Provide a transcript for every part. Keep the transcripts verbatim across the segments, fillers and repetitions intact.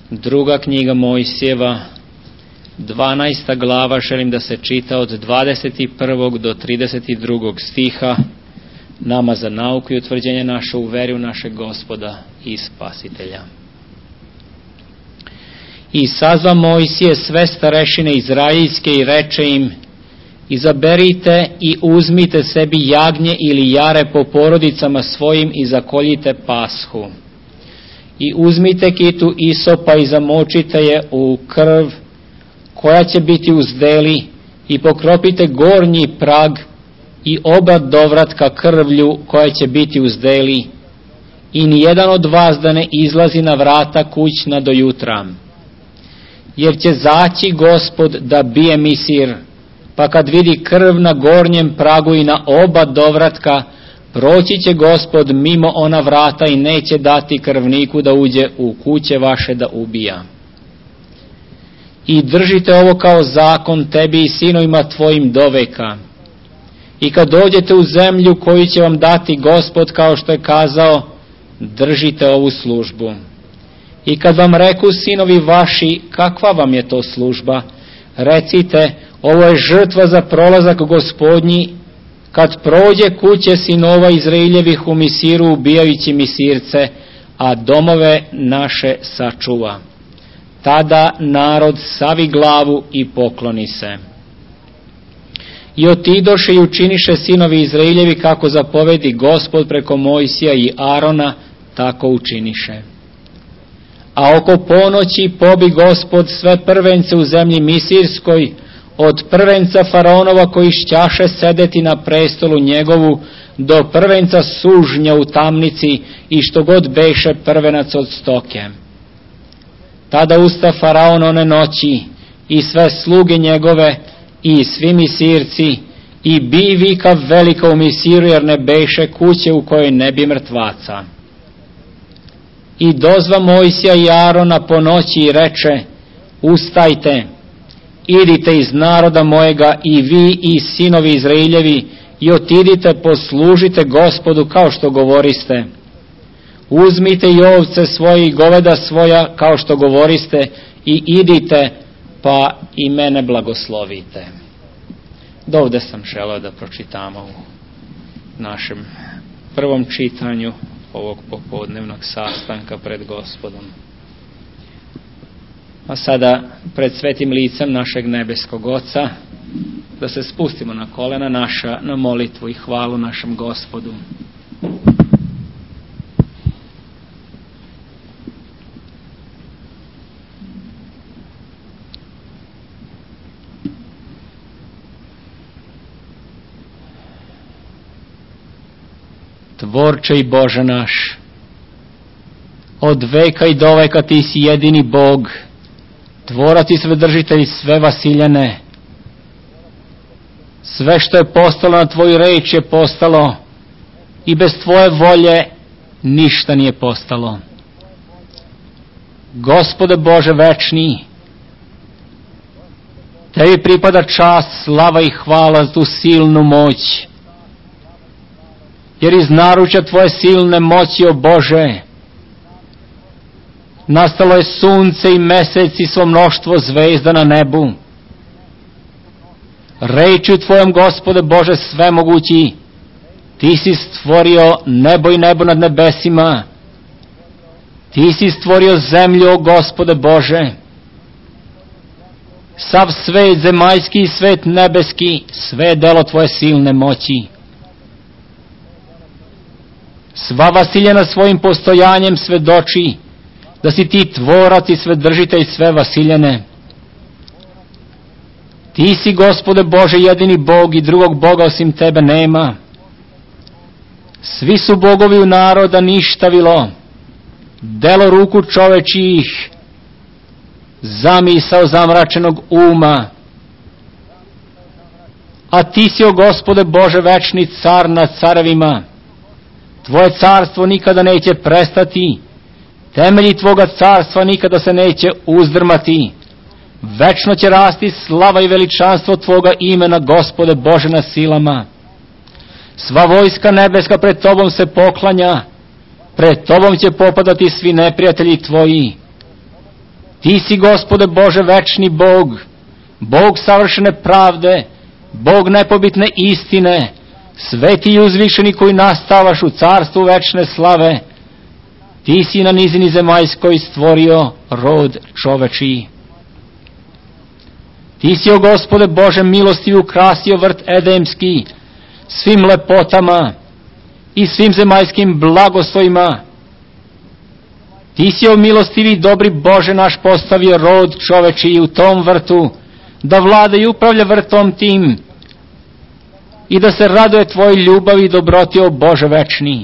Druga knjiga Mojsijeva, dvanaesta glava, želim da se čita od dvadeset prvog do trideset drugog stiha, nama za nauku i utvrđenje naše u veri u našeg Gospoda i Spasitelja. I sazva Mojsije sve starešine izraeljske i reče im: izaberite i uzmite sebi jagnje ili jare po porodicama svojim i zakoljite pashu. I uzmite kitu isopa i zamočite je u krv koja će biti uz deli i pokropite gornji prag i oba dovratka krvlju koja će biti uz deli i nijedan od vas da ne izlazi na vrata kućna do jutra. Jer će zaći Gospod da bije Misir, pa kad vidi krv na gornjem pragu i na oba dovratka, proći će Gospod mimo ona vrata i neće dati krvniku da uđe u kuće vaše da ubija. I držite ovo kao zakon tebi i sinovima tvojim doveka. I kad dođete u zemlju koju će vam dati Gospod kao što je kazao, držite ovu službu. I kad vam reku sinovi vaši, kakva vam je to služba, recite, ovo je žrtva za prolazak Gospodnji, kad prođe kuće sinova Izraeljevih u Misiru ubijajući Misirce, a domove naše sačuva. Tada narod savi glavu i pokloni se. I otidoše i učiniše sinovi Izraeljevi kako zapovedi Gospod preko Mojsija i Arona, tako učiniše. A oko ponoći pobi Gospod sve prvence u zemlji Misirskoj, od prvenca faraonova koji šćaše sedeti na prestolu njegovu, do prvenca sužnja u tamnici i što god beše prvenac od stoke. Tada usta faraon one noći i sve sluge njegove i svi Misirci i bi vika velika u Misiru, jer ne beše kuće u kojoj ne bi mrtvaca. I dozva Mojsija i Arona po noći i reče: ustajte, idite iz naroda mojega i vi i sinovi Izraeljevi i otidite poslužite Gospodu kao što govoriste. Uzmite i ovce svoje i goveda svoja kao što govoriste i idite pa i mene blagoslovite. Dovde sam želeo da pročitamo u našem prvom čitanju ovog popodnevnog sastanka pred Gospodom. A sada pred svetim licem našeg nebeskog Oca da se spustimo na kolena naša na molitvu i hvalu našem Gospodu. Tvorče i Bože naš, od veka i do veka ti si jedini Bog, tvorac i svedržitelj sve vasiljene. Sve što je postalo na tvoju reč je postalo i bez tvoje volje ništa nije postalo. Gospode Bože večni, tebi pripada čast, slava i hvala za tu silnu moć, jer iz naručja tvoje silne moći, o Bože, nastalo je sunce i mesec i svo mnoštvo zvezda na nebu. Rečju tvojom, Gospode Bože svemogući, ti si stvorio nebo i nebo nad nebesima. Ti si stvorio zemlju, o Gospode Bože. Sav svet zemaljski i svet nebeski, sve je delo tvoje silne moći. Sva vasiljena svojim postojanjem svedoči da si ti tvorac i svedržitelj sve vasiljene. Ti si, Gospode Bože, jedini Bog i drugog Boga osim tebe nema. Svi su bogovi u naroda ništavilo, delo ruku čovečijih, zamisao zamračenog uma. A ti si, o Gospode Bože, večni car nad carevima. Tvoje carstvo nikada neće prestati, temelji tvoga carstva nikada se neće uzdrmati. Večno će rasti slava i veličanstvo tvoga imena, Gospode Bože, na silama. Sva vojska nebeska pred tobom se poklanja, pred tobom će popadati svi neprijatelji tvoji. Ti si, Gospode Bože, večni Bog, Bog savršene pravde, Bog nepobitne istine, sveti i uzvišeni koji nastavaš u carstvu večne slave. Ti si na nizini zemaljskoj stvorio rod čovečiji. Ti si, o Gospode Bože, milostivi ukrasio vrt edemski svim lepotama i svim zemaljskim blagoslovima. Ti si, o milostivi i dobri Bože naš, postavio rod čovečiji u tom vrtu, da vlada i upravlja vrtom tim i da se raduje tvoj ljubavi i dobroti, o Bože večni.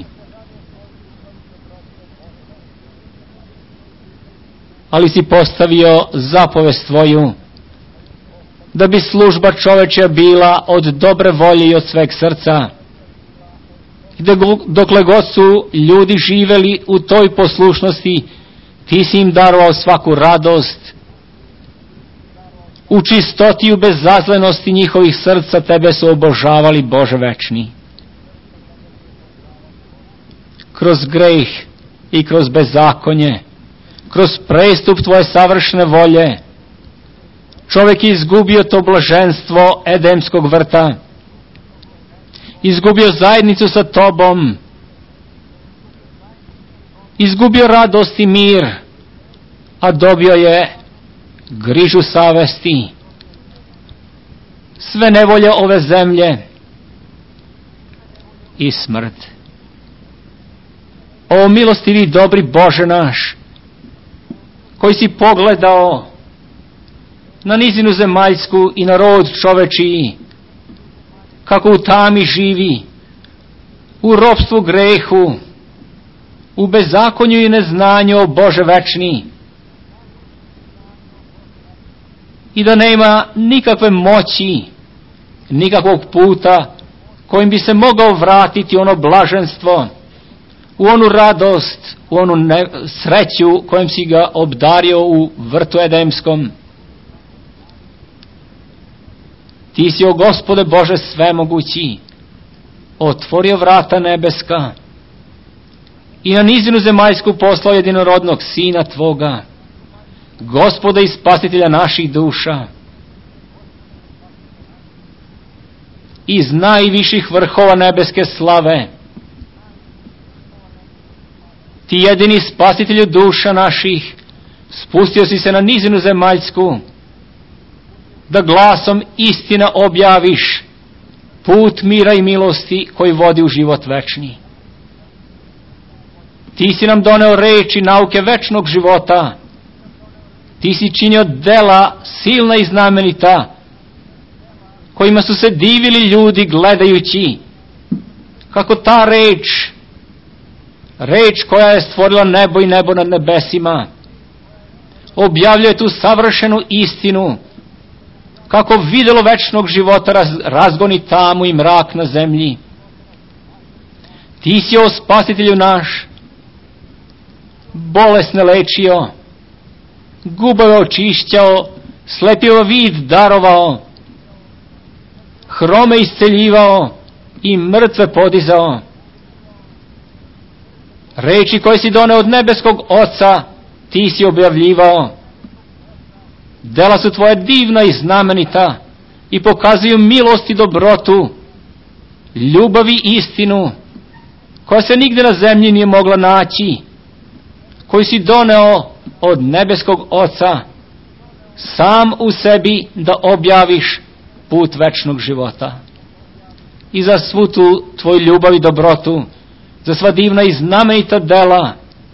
Ali si postavio zapovest tvoju, da bi služba čovečja bila od dobre volje i od sveg srca. I da dokle god su ljudi živeli u toj poslušnosti, ti si im darovao svaku radost. U čistoti i u bezazlenosti njihovih srca tebe su obožavali, Bože večni. Kroz greh i kroz bezakonje, kroz prestup tvoje savršene volje, čovjek je izgubio to blaženstvo edemskog vrta, izgubio zajednicu sa tobom, izgubio radost i mir, a dobio je grižu savesti, sve nevolje ove zemlje i smrt. O milostivi dobri Bože naš, koji si pogledao na nizinu zemaljsku i na rod čovečiji, kako u tami živi, u ropstvu grehu, u bezakonju i neznanju, o Bože večni, i da nema nikakve moći, nikakvog puta kojim bi se mogao vratiti ono blaženstvo, u onu radost, u onu ne, sreću kojim si ga obdario u vrtu edemskom. Ti si, o Gospode Bože svemogući, otvorio vrata nebeska i na nizinu zemaljsku poslao jedinorodnog Sina tvoga, Gospoda i Spasitelja naših duša. Iz najviših vrhova nebeske slave, ti jedini Spasitelju duša naših, spustio si se na nizinu zemaljsku, da glasom istina objaviš put mira i milosti koji vodi u život večni. Ti si nam doneo reči nauke večnog života, ti si činio dela silna i znamenita, kojima su se divili ljudi gledajući kako ta reč, reč koja je stvorila nebo i nebo nad nebesima, objavljuje tu savršenu istinu, kako videlo večnog života raz, razgoni tamu i mrak na zemlji. Ti si, o Spasitelju naš, bolesne lečio, gubave očišćao, slepio vid darovao, hrome isceljivao i mrtve podizao. Reči koje si doneo od nebeskog Oca, ti si objavljivao. Dela su tvoje divna i znamenita i pokazuju milost i dobrotu, ljubav i istinu, koja se nigde na zemlji nije mogla naći, koju si doneo od nebeskog Oca, sam u sebi da objaviš put večnog života. I za svu tu tvoju ljubav i dobrotu, za sva divna i znamenita dela,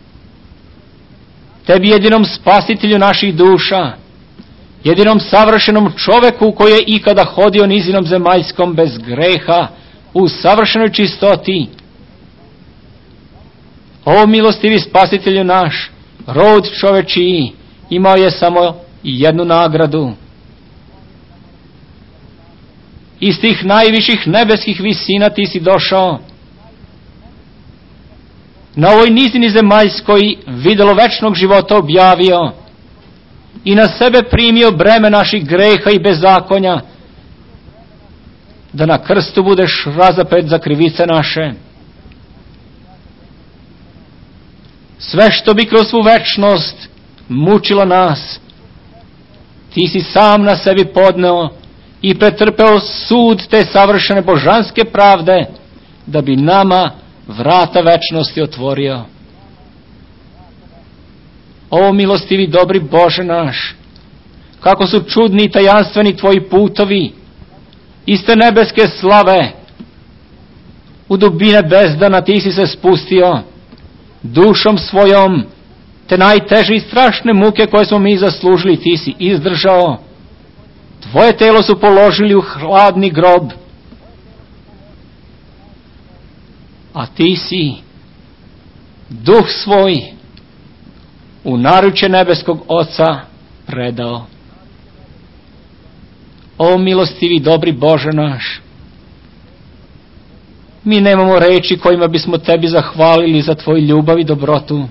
tebi jedinom Spasitelju naših duša, jedinom savršenom čoveku koji je ikada hodio nizinom zemaljskom bez greha, u savršenoj čistoti. O milostivi Spasitelju naš, rod čovečiji imao je samo jednu nagradu. Iz tih najviših nebeskih visina ti si došao, na ovoj nizini zemaljskoj videlo večnog života objavio i na sebe primio breme naših greha i bezakonja, da na krstu budeš razapet za krivice naše. Sve što bi kroz svu večnost mučilo nas, ti si sam na sebi podneo i pretrpeo sud te savršene božanske pravde, da bi nama vrata večnosti otvorio. O milostivi dobri Bože naš, kako su čudni i tajanstveni tvoji putovi, iste nebeske slave, u dubine bezdana ti si se spustio, dušom svojom, te najteže i strašne muke koje smo mi zaslužili ti si izdržao. Tvoje telo su položili u hladni grob, a ti si duh svoj u naručje nebeskog Oca predao. O milostivi dobri Bože naš, mi nemamo reči kojima bismo tebi zahvalili za tvoju ljubav i dobrotu.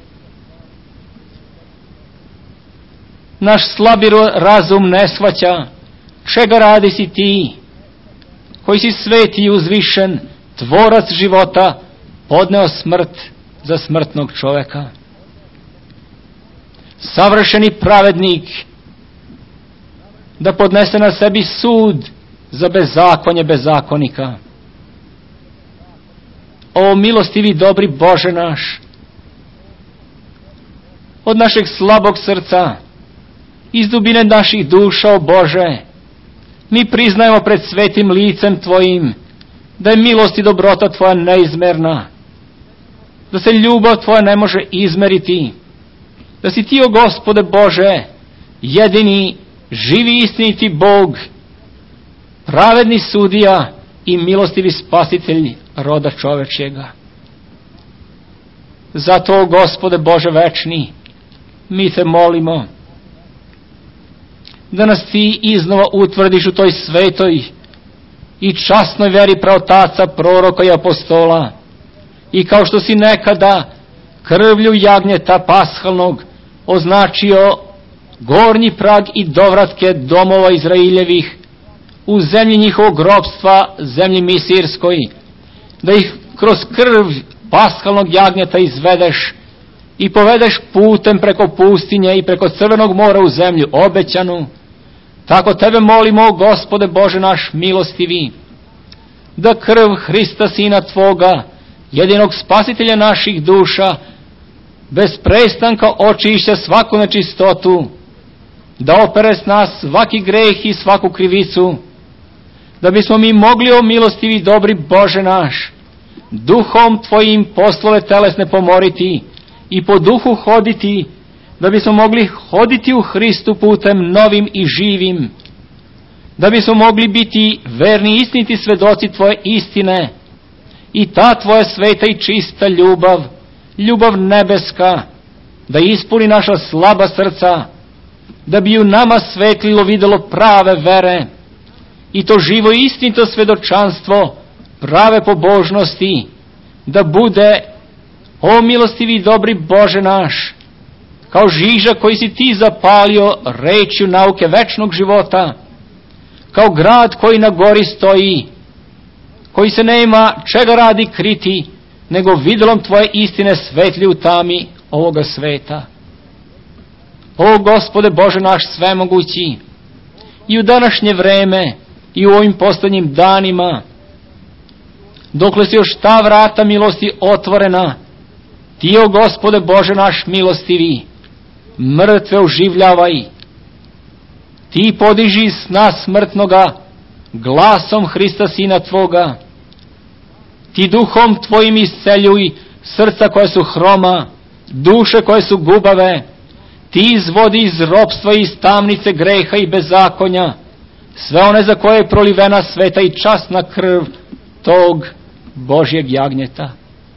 Naš slabi razum ne shvaća čega radi si ti, koji si sveti i uzvišen, tvorac života, podneo smrt za smrtnog čoveka. Savršeni pravednik, da podnese na sebi sud za bezakonje bezakonika. O milostivi dobri Bože naš, od našeg slabog srca, iz dubine naših duša, o Bože, mi priznajemo pred svetim licem tvojim da je milost i dobrota tvoja neizmerna, da se ljubav tvoja ne može izmeriti, da si ti, o Gospode Bože, jedini živi istiniti Bog, pravedni sudija i milostivi spasitelj roda čovečjega. Zato, o Gospode Bože večni, mi te molimo da nas ti iznova utvrdiš u toj svetoj i časnoj veri praotaca, proroka i apostola, i kao što si nekada krvlju jagnjeta pashalnog označio gornji prag i dovratke domova Izraeljevih u zemlji njihovog robstva, zemlji Misirskoj, da ih kroz krv pashalnog jagnjeta izvedeš i povedeš putem preko pustinje i preko Crvenog mora u zemlju obećanu. Tako tebe molimo, Gospode Bože naš milostivi, da krv Hrista Sina Tvoga, jedinog spasitelja naših duša, bez prestanka očišća svaku nečistotu, da opere s nas svaki greh i svaku krivicu, da bismo mi mogli, o milostivi dobri Bože naš, duhom Tvojim poslove telesne pomoriti i po duhu hoditi, da bismo mogli hoditi u Hristu putem novim i živim, da bismo mogli biti verni i istiniti svedoci Tvoje istine i ta Tvoja sveta i čista ljubav, ljubav nebeska, da ispuni naša slaba srca, da bi u nama svetlilo videlo prave vere i to živo i istinito svedočanstvo prave pobožnosti, da bude, o milostivi dobri Bože naš, kao žiža koji si ti zapalio rečju nauke večnog života, kao grad koji na gori stoji, koji se nema čega radi kriti, nego vidjelom Tvoje istine svetli u tami ovoga sveta. O Gospode Bože naš svemogući, i u današnje vreme i u ovim posljednjim danima, dokle su još ta vrata milosti otvorena, ti, o Gospode Bože naš milostivi, mrtve oživljavaj, ti podiži iz sna smrtnoga glasom Hrista Sina Tvoga, ti duhom Tvojim isceljuj srca koje su hroma, duše koje su gubave, ti izvodi iz ropstva i iz tamnice greha i bezakonja sve one za koje je prolivena sveta i časna krv tog Božjeg jagnjeta.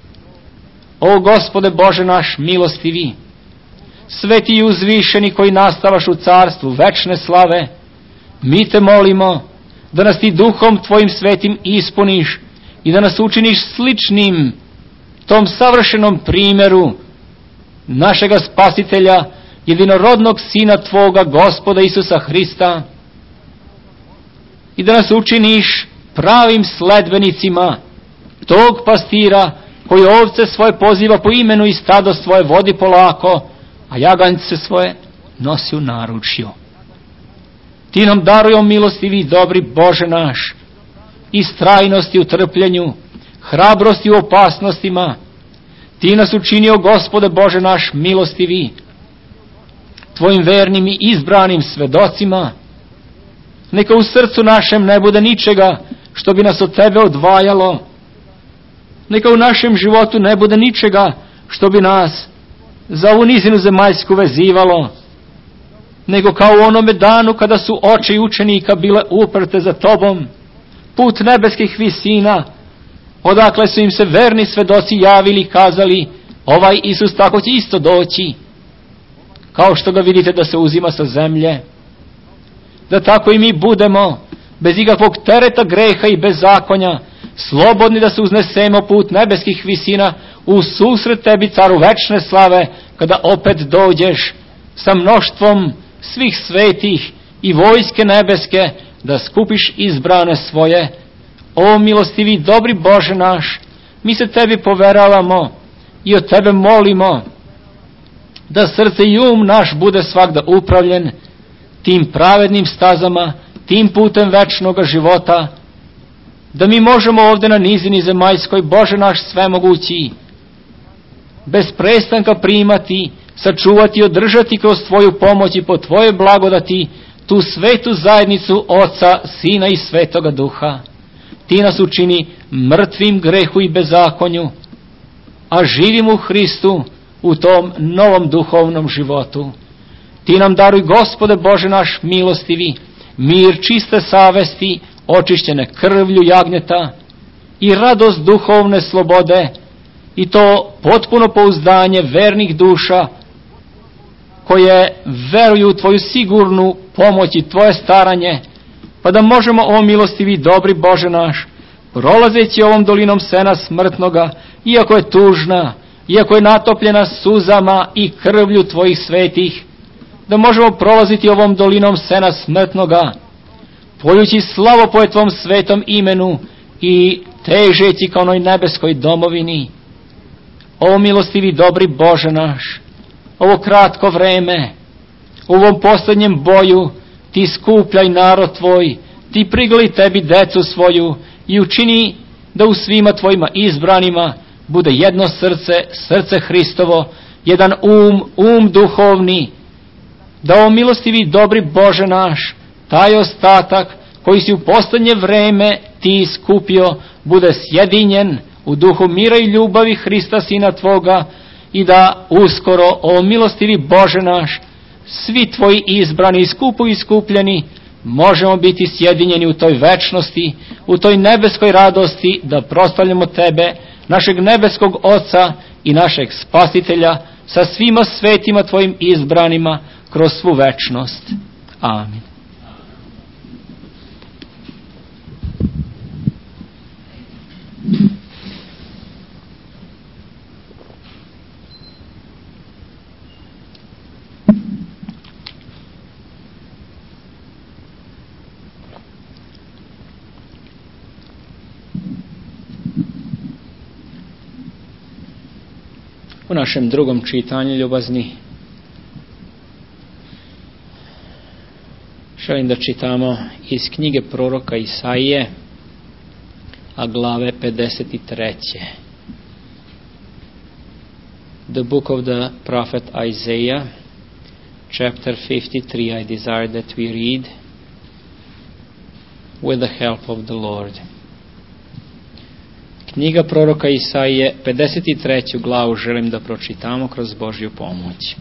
O Gospode Bože naš milostivi, sveti i uzvišeni koji nastavaš u carstvu večne slave, mi te molimo da nas ti duhom Tvojim svetim ispuniš i da nas učiniš sličnim tom savršenom primjeru našega spasitelja, jedinorodnog Sina Tvoga, Gospoda Isusa Hrista, i da nas učiniš pravim sledbenicima tog pastira koji ovce svoje poziva po imenu i stado svoje vodi polako, a jaganjce svoje nosi u naručju. Ti nam daruj, milostivi dobri Bože naš, istrajnosti u trpljenju, hrabrosti u opasnostima. Ti nas učinio, Gospode Bože naš, milostivi, tvojim vernim i izbranim svedocima. Neka u srcu našem ne bude ničega što bi nas od tebe odvajalo. Neka u našem životu ne bude ničega što bi nas za ovu nizinu zemaljsku vezivalo, nego kao u onome danu kada su oči učenika bile uprte za tobom, put nebeskih visina, odakle su im se verni svedoci javili i kazali, ovaj Isus tako će isto doći, kao što ga vidite da se uzima sa zemlje. Da tako i mi budemo, bez ikakvog tereta greha i bezakonja, slobodni da se uznesemo put nebeskih visina u susret tebi, caru večne slave, kada opet dođeš sa mnoštvom svih svetih i vojske nebeske, da skupiš izbrane svoje. O milostivi dobri Bože naš, mi se tebi poveravamo i od tebe molimo da srce i um naš bude svagda upravljen tim pravednim stazama, tim putem večnog života, da mi možemo ovdje na nizini zemaljskoj, Bože naš svemogući, bez prestanka primati, sačuvati i održati kroz tvoju pomoć i po tvoje blagodati tu svetu zajednicu Oca, Sina i Svetoga Duha. Ti nas učini mrtvim grehu i bezakonju, a živim u Hristu u tom novom duhovnom životu. Ti nam daruj, Gospode Bože naš milostivi, mir čiste savesti, očišćene krvlju jagnjeta i radost duhovne slobode, i to potpuno pouzdanje vernih duša koje veruju u tvoju sigurnu pomoć i tvoje staranje, pa da možemo, o milostivi dobri Bože naš, prolazeći ovom dolinom sena smrtnoga, iako je tužna, iako je natopljena suzama i krvlju tvojih svetih, da možemo prolaziti ovom dolinom sena smrtnoga, pojući slavo po tvom svetom imenu i težeći ka onoj nebeskoj domovini. O milostivi dobri Bože naš, ovo kratko vreme, u ovom posljednjem boju, ti skupljaj narod tvoj, ti prigli tebi decu svoju i učini da u svima tvojima izbranima bude jedno srce, srce Hristovo, jedan um, um duhovni, da o milostivi dobri Bože naš, taj ostatak koji si u posljednje vreme ti skupio, bude sjedinjen u duhu mira i ljubavi Hrista Sina tvoga, i da uskoro, o milostivi Bože naš, svi tvoji izbrani i skupo iskupljeni, možemo biti sjedinjeni u toj večnosti, u toj nebeskoj radosti, da proslavljamo tebe, našeg nebeskog Oca i našeg Spasitelja, sa svima svetima tvojim izbranima kroz svu večnost. Amin. U našem drugom čitanju, ljubazni, želim da čitamo iz knjige proroka Isaije, a glave pedeset tri. The book of the prophet Isaiah, chapter fifty-three, I desire that we read with the help of the Lord. Knjiga proroka Isaije, pedeset treću glavu želim da pročitamo kroz Božju pomoć.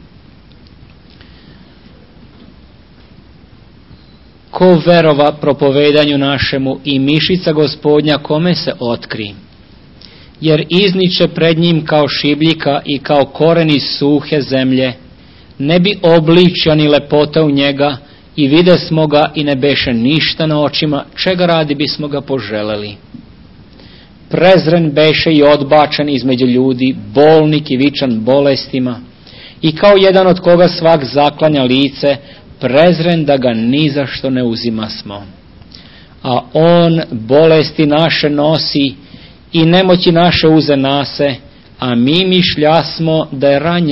Ko verova propovedanju našemu i mišica Gospodnja kome se otkri, jer izniče pred njim kao šibljika i kao koreni suhe zemlje, ne bi obličja ni lepota u njega, i vide smo ga i ne beše ništa na očima, čega radi bismo ga poželeli. Prezren beše i odbačen između ljudi, bolnik i vičan bolestima, i kao jedan od koga svak zaklanja lice, prezren da ga ni za što ne uzima smo. A on bolesti naše nosi i nemoći naše uze nase, a mi mišljasmo da je ranjen,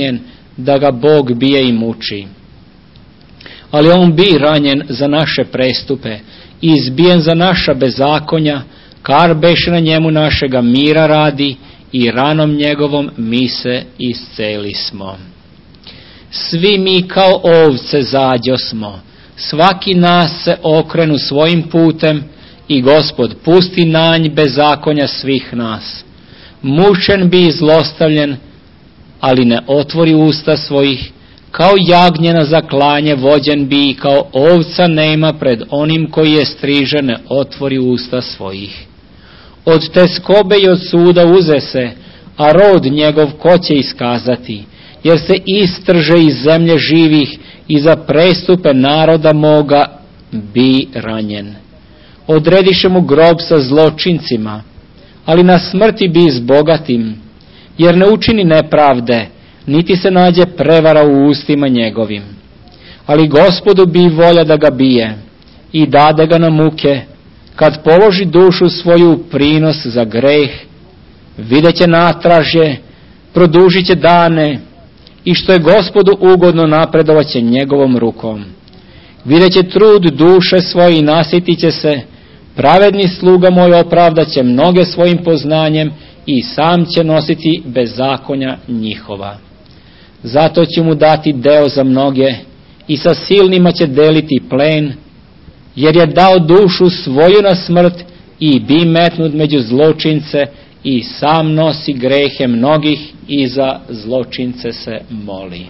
da ga Bog bije i muči. Ali on bi ranjen za naše prestupe, izbijen za naša bezakonja, kar beše na njemu našega mira radi, i ranom njegovom mi se isceli smo. Svi mi kao ovce zađo smo, svaki nas se okrenu svojim putem, i Gospod pusti na nj bezakonja svih nas. Mučen bi i zlostavljen, ali ne otvori usta svojih, kao jagnje na zaklanje vođen bi, i kao ovca nema pred onim koji je striže, ne otvori usta svojih. Od teskobe i od suda uze se, a rod njegov ko će iskazati, jer se istrže iz zemlje živih, i za prestupe naroda moga bi ranjen. Odrediše mu grob sa zločincima, ali na smrti bi s bogatim, jer ne učini nepravde, niti se nađe prevara u ustima njegovim. Ali Gospodu bi volja da ga bije i dade ga na muke, kad položi dušu svoju u prinos za greh, vidjet će natražje, produžit će dane, i što je Gospodu ugodno napredovat će njegovom rukom. Vidjet će trud duše svoje i nasjetit će se, pravedni sluga moj opravdat će mnoge svojim poznanjem, i sam će nositi bezakonja njihova. Zato će mu dati deo za mnoge, i sa silnima će deliti plen, jer je dao dušu svoju na smrt i bi metnut među zločince, i sam nosi grehe mnogih i za zločince se moli.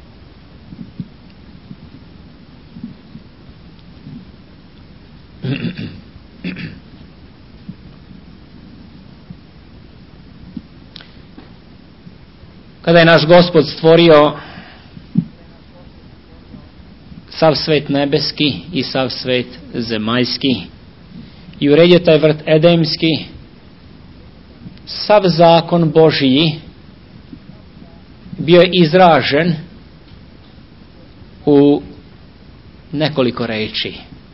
Kada je naš Gospod stvorio sav svet nebeski i sav svet zemaljski i uredio taj vrt edemski, sav zakon Božiji bio je izražen u nekoliko reči.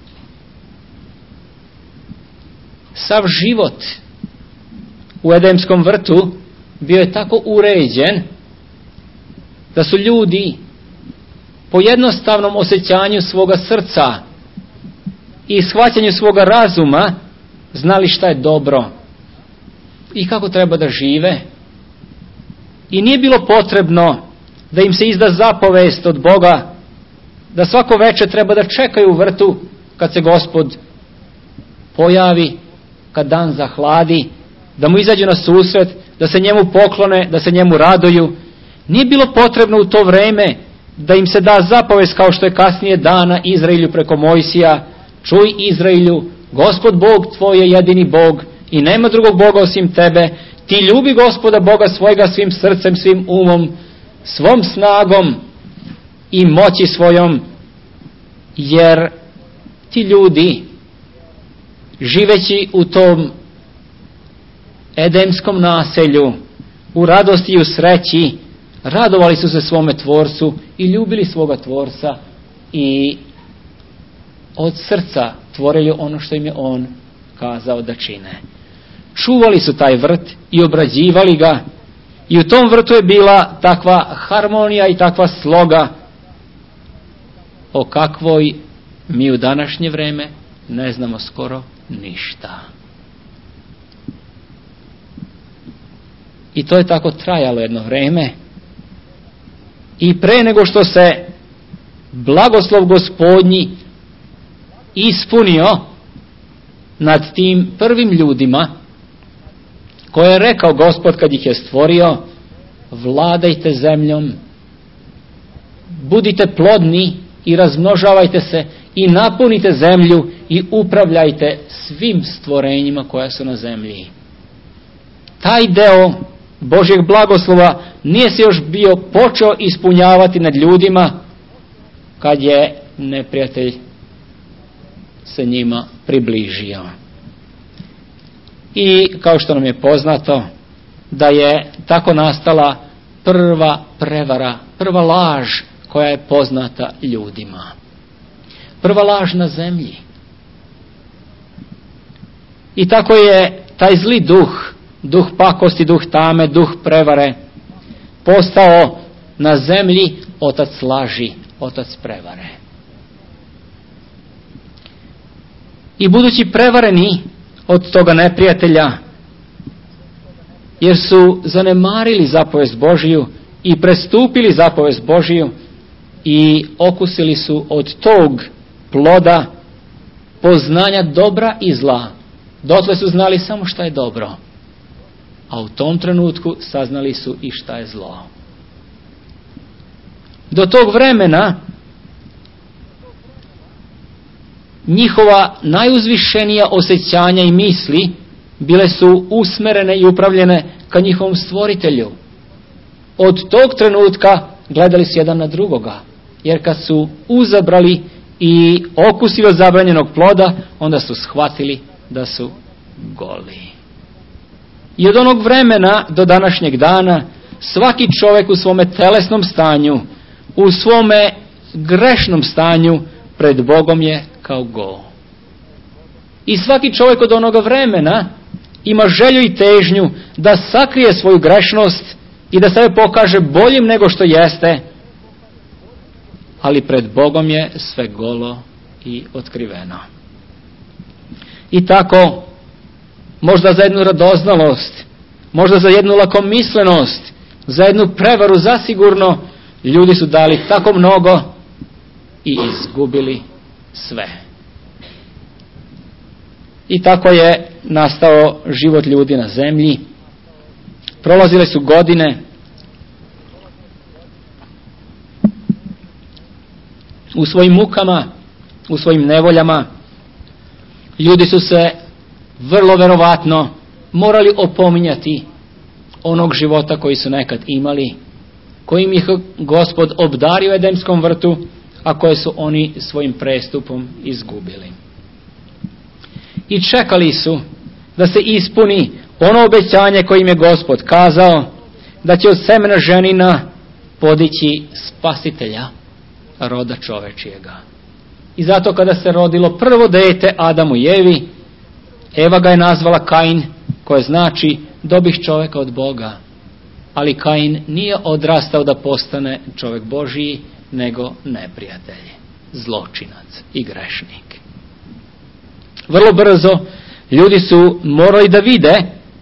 Sav život u edemskom vrtu bio je tako uređen da su ljudi po jednostavnom osjećanju svoga srca i shvaćanju svoga razuma znali šta je dobro i kako treba da žive. I nije bilo potrebno da im se izda zapovest od Boga da svako veče treba da čekaju u vrtu kad se Gospod pojavi, kad dan zahladi, da mu izađu na susret, da se njemu poklone, da se njemu raduju. Nije bilo potrebno u to vreme da im se da zapovest kao što je kasnije dana Izraelju preko Mojsija: čuj Izraelju, Gospod Bog tvoj je jedini Bog i nema drugog Boga osim tebe. Ti ljubi Gospoda Boga svojega svim srcem, svim umom, svom snagom i moći svojom, jer ti ljudi, živeći u tom edemskom naselju, u radosti i u sreći, radovali su se svome Tvorcu i ljubili svoga Tvorca i od srca tvorili ono što im je On kazao da čine. Čuvali su taj vrt i obrađivali ga, i u tom vrtu je bila takva harmonija i takva sloga o kakvoj mi u današnje vreme ne znamo skoro ništa. I to je tako trajalo jedno vreme, i pre nego što se blagoslov Gospodnji ispunio nad tim prvim ljudima, koje je rekao Gospod kad ih je stvorio: vladajte zemljom, budite plodni i razmnožavajte se i napunite zemlju i upravljajte svim stvorenjima koja su na zemlji. Taj deo Božjeg blagoslova nije se još bio počeo ispunjavati nad ljudima kad je neprijatelj se njima približio. I kao što nam je poznato, da je tako nastala prva prevara, prva laž koja je poznata ljudima. Prva laž na zemlji. I tako je taj zli duh, duh pakosti, duh tame, duh prevare, postao na zemlji otac laži, otac prevare. I budući prevareni od toga neprijatelja, jer su zanemarili zapovest Božiju i prestupili zapovest Božiju i okusili su od tog ploda poznanja dobra i zla. Dotle su znali samo šta je dobro, a u tom trenutku saznali su i šta je zlo. Do tog vremena njihova najuzvišenija osjećanja i misli bile su usmerene i upravljene ka njihovom stvoritelju. Od tog trenutka gledali su jedan na drugoga, jer kad su uzabrali i okusili od zabranjenog ploda, onda su shvatili da su goli. I od onog vremena do današnjeg dana svaki čovjek u svome telesnom stanju, u svome grešnom stanju pred Bogom je kao go. I svaki čovjek od onoga vremena ima želju i težnju da sakrije svoju grešnost i da sebe pokaže boljim nego što jeste, ali pred Bogom je sve golo i otkriveno. I tako, možda za jednu radoznalost, možda za jednu lakomislenost, za jednu prevaru zasigurno, ljudi su dali tako mnogo i izgubili sve. I tako je nastao život ljudi na zemlji. Prolazile su godine, u svojim mukama, u svojim nevoljama, ljudi su se vrlo verovatno morali opominjati onog života koji su nekad imali, kojim ih Gospod obdario u Edemskom vrtu, a koje su oni svojim prestupom izgubili. I čekali su da se ispuni ono obećanje kojim je Gospod kazao, da će od semena ženina podići spasitelja roda čovečijega. I zato kada se rodilo prvo dete Adamu i Evi, Eva ga je nazvala Kain, koje znači dobih čovjeka od Boga. Ali Kain nije odrastao da postane čovjek Božiji, nego neprijatelj, zločinac i grešnik. Vrlo brzo ljudi su morali da vide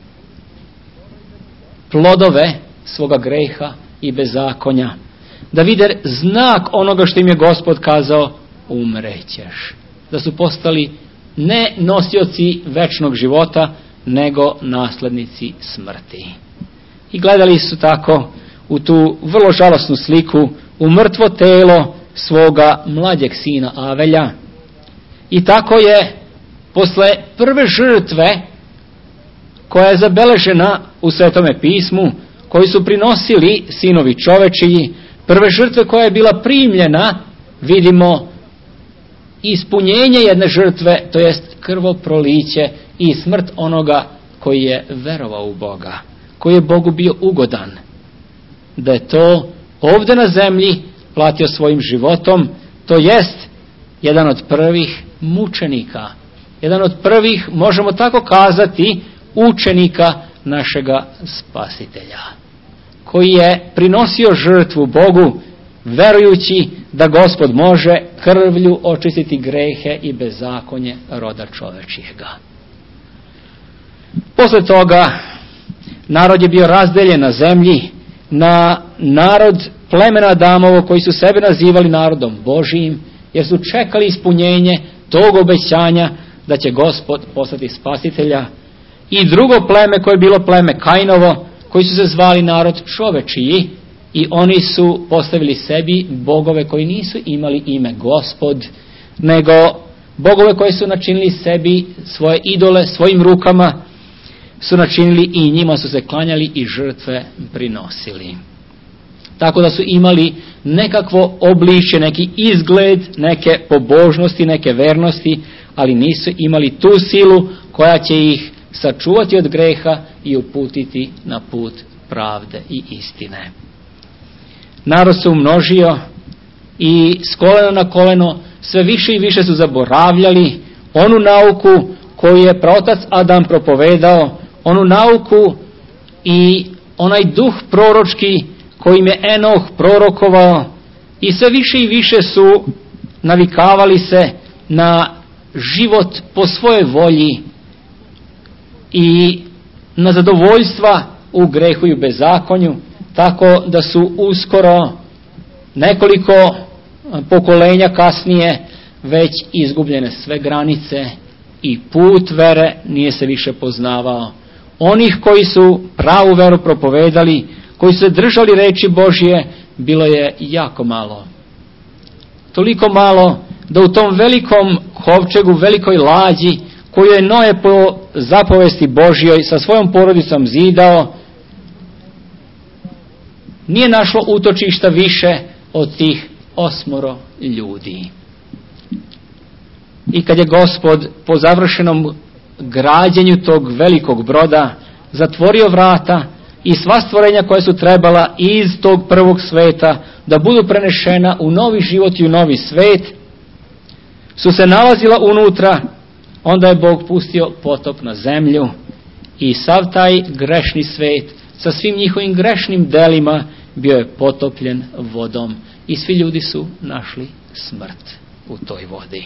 plodove svoga greha i bezakonja, da vide znak onoga što im je Gospod kazao, umrećeš. Da su postali ne nosioci večnog života, nego naslednici smrti. I gledali su tako u tu vrlo žalosnu sliku, u mrtvo telo svoga mlađeg sina Avelja. I tako je posle prve žrtve koja je zabeležena u Svetome pismu, koju su prinosili sinovi čovečiji, prve žrtve koja je bila primljena, vidimo ispunjenje jedne žrtve, to jest krvoproliće i smrt onoga koji je verovao u Boga, koji je Bogu bio ugodan. Da je to ovdje na zemlji platio svojim životom, to jest jedan od prvih mučenika, jedan od prvih, možemo tako kazati, učenika našega Spasitelja, koji je prinosio žrtvu Bogu, verujući da Gospod može krvlju očistiti grehe i bezakonje roda čovečijega. Posle toga narod je bio razdeljen na zemlji na narod plemena Adamovo, koji su sebe nazivali narodom Božijim, jer su čekali ispunjenje tog obećanja da će Gospod poslati spasitelja, i drugo pleme koje je bilo pleme Kainovo, koji su se zvali narod čovečiji, i oni su postavili sebi bogove koji nisu imali ime Gospod, nego bogove koji su načinili sebi svoje idole, svojim rukama su načinili i njima su se klanjali i žrtve prinosili. Tako da su imali nekakvo obličje, neki izgled, neke pobožnosti, neke vernosti, ali nisu imali tu silu koja će ih sačuvati od greha i uputiti na put pravde i istine. Narod se umnožio i s kolena na koleno sve više i više su zaboravljali onu nauku koju je praotac Adam propovedao, onu nauku i onaj duh proročki kojim je Enoh prorokovao, i sve više i više su navikavali se na život po svojoj volji i na zadovoljstva u grehu i u bezakonju, tako da su uskoro nekoliko pokolenja kasnije već izgubljene sve granice i put vere nije se više poznavao. Onih koji su pravu veru propovedali, koji su se držali reči Božje, bilo je jako malo. Toliko malo da u tom velikom kovčegu, velikoj lađi, koju je Noe po zapovesti Božjoj sa svojom porodicom zidao, nije našlo utočišta više od tih osmoro ljudi. I kad je Gospod po završenom građenju tog velikog broda zatvorio vrata i sva stvorenja koja su trebala iz tog prvog sveta da budu prenešena u novi život i u novi svet, su se nalazila unutra, onda je Bog pustio potop na zemlju i sav taj grešni svet sa svim njihovim grešnim delima bio je potopljen vodom i svi ljudi su našli smrt u toj vodi.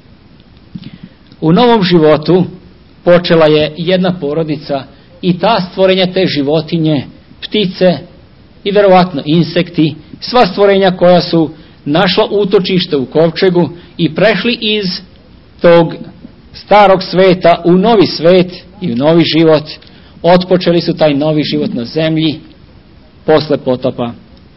U novom životu počela je jedna porodica i ta stvorenja, te životinje, ptice i verovatno insekti, sva stvorenja koja su našla utočište u kovčegu i prešli iz tog starog sveta u novi svet i u novi život, otpočeli su taj novi život na zemlji posle potopa.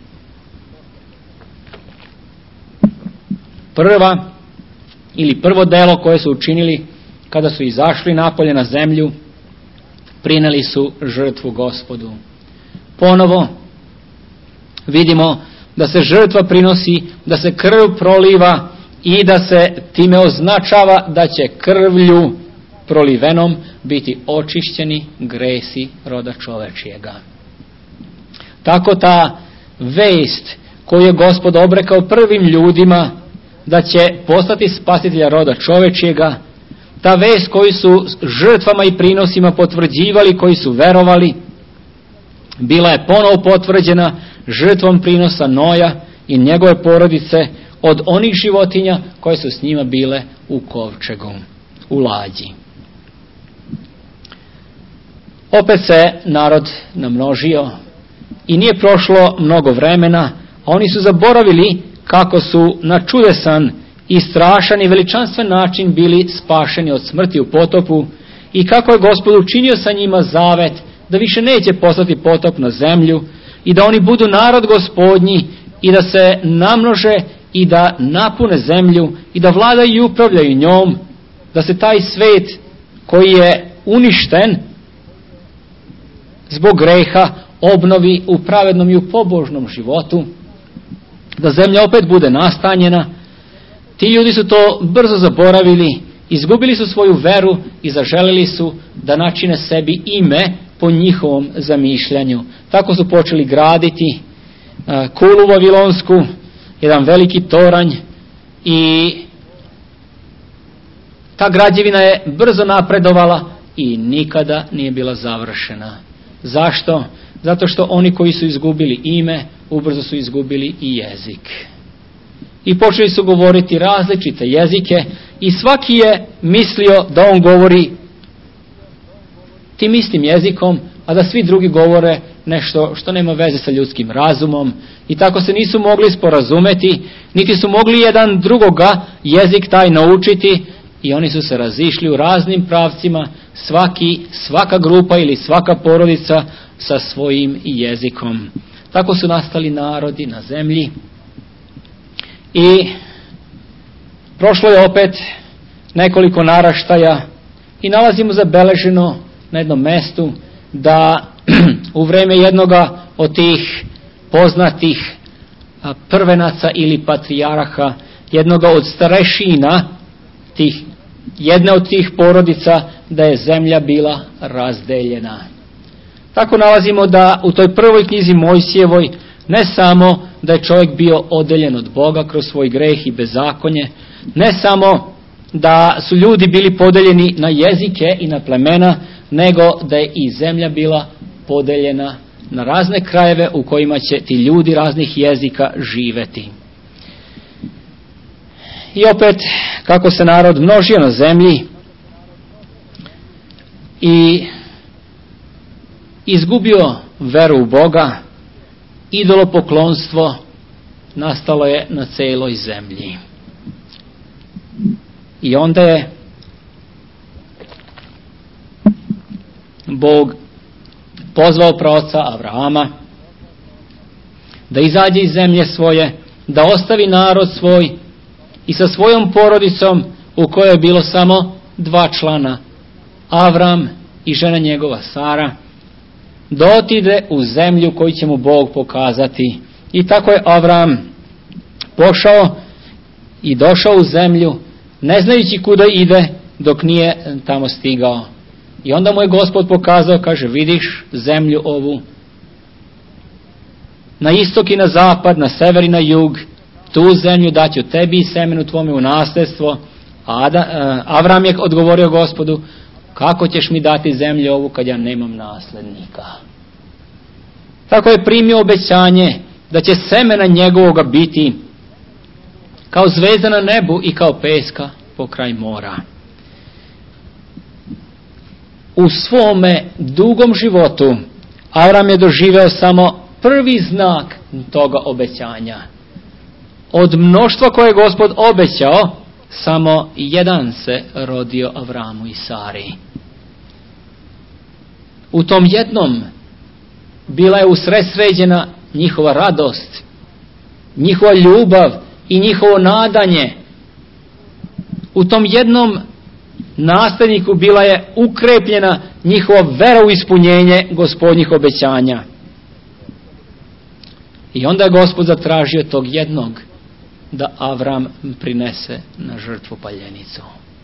Prva ili prvo delo koje su učinili kada su izašli napolje na zemlju, prineli su žrtvu Gospodu. Ponovo vidimo da se žrtva prinosi, da se krv proliva i da se time označava da će krvlju prolivenom biti očišćeni gresi roda čovečijega. Tako ta vest koju je Gospod obrekao prvim ljudima da će postati spasitelja roda čovečijega, ta vest koju su žrtvama i prinosima potvrđivali, koji su verovali, bila je ponovo potvrđena žrtvom prinosa Noja i njegove porodice od onih životinja koje su s njima bile u kovčegu, u lađi. Opet se narod namnožio i nije prošlo mnogo vremena, a oni su zaboravili kako su na čudesan i strašan i veličanstven način bili spašeni od smrti u potopu i kako je Gospod učinio sa njima zavet da više neće poslati potop na zemlju i da oni budu narod Gospodnji i da se namnože i da napune zemlju i da vladaju i upravljaju njom, da se taj svet koji je uništen zbog greha obnovi u pravednom i u pobožnom životu, da zemlja opet bude nastanjena. Ti ljudi su to brzo zaboravili, izgubili su svoju veru i zaželili su da načine sebi ime po njihovom zamišljanju. Tako su počeli graditi uh, kulu vavilonsku, jedan veliki toranj, i ta građevina je brzo napredovala i nikada nije bila završena. Zašto? Zato što oni koji su izgubili ime, ubrzo su izgubili i jezik. I počeli su govoriti različite jezike i svaki je mislio da on govori tim istim jezikom, a da svi drugi govore nešto što nema veze sa ljudskim razumom. I tako se nisu mogli sporazumeti, niti su mogli jedan drugoga jezik taj naučiti, i oni su se razišli u raznim pravcima, svaki, svaka grupa ili svaka porodica sa svojim jezikom. Tako su nastali narodi na zemlji. I prošlo je opet nekoliko naraštaja i nalazimo zabeleženo na jednom mestu da u vreme jednoga od tih poznatih prvenaca ili patrijaraha, jednoga od starešina tih, jedne od tih porodica, da je zemlja bila razdeljena. Tako nalazimo da u toj prvoj knjizi Mojsijevoj ne samo da je čovjek bio odeljen od Boga kroz svoj greh i bezakonje, ne samo da su ljudi bili podeljeni na jezike i na plemena, nego da je i zemlja bila podeljena na razne krajeve u kojima će ti ljudi raznih jezika živeti. I opet, kako se narod množio na zemlji i izgubio veru u Boga, idolopoklonstvo nastalo je na celoj zemlji. I onda je Bog pozvao praoca Avrama da izađe iz zemlje svoje, da ostavi narod svoj i sa svojom porodicom, u kojoj je bilo samo dva člana, Avram i žena njegova Sara, da otide u zemlju koju će mu Bog pokazati. I tako je Avram pošao i došao u zemlju, ne znajući kuda ide dok nije tamo stigao. I onda mu je Gospod pokazao, kaže, vidiš zemlju ovu, na istok i na zapad, na sever i na jug, tu zemlju daću tebi i semenu tvome u nasljedstvo. A Avram je odgovorio Gospodu, kako ćeš mi dati zemlju ovu kad ja nemam naslednika? Tako je primio obećanje da će semena njegovoga biti kao zvezda na nebu i kao peska pokraj mora. U svome dugom životu Avram je doživeo samo prvi znak toga obećanja. Od mnoštva koje je Gospod obećao, samo jedan se rodio Avramu i Sari. U tom jednom bila je usredsređena njihova radost, njihova ljubav i njihovo nadanje. U tom jednom nasljedniku bila je ukrepljena njihova vera u ispunjenje Gospodnjih obećanja. I onda je Gospod zatražio tog jednog da Avram prinese na žrtvu paljenicu.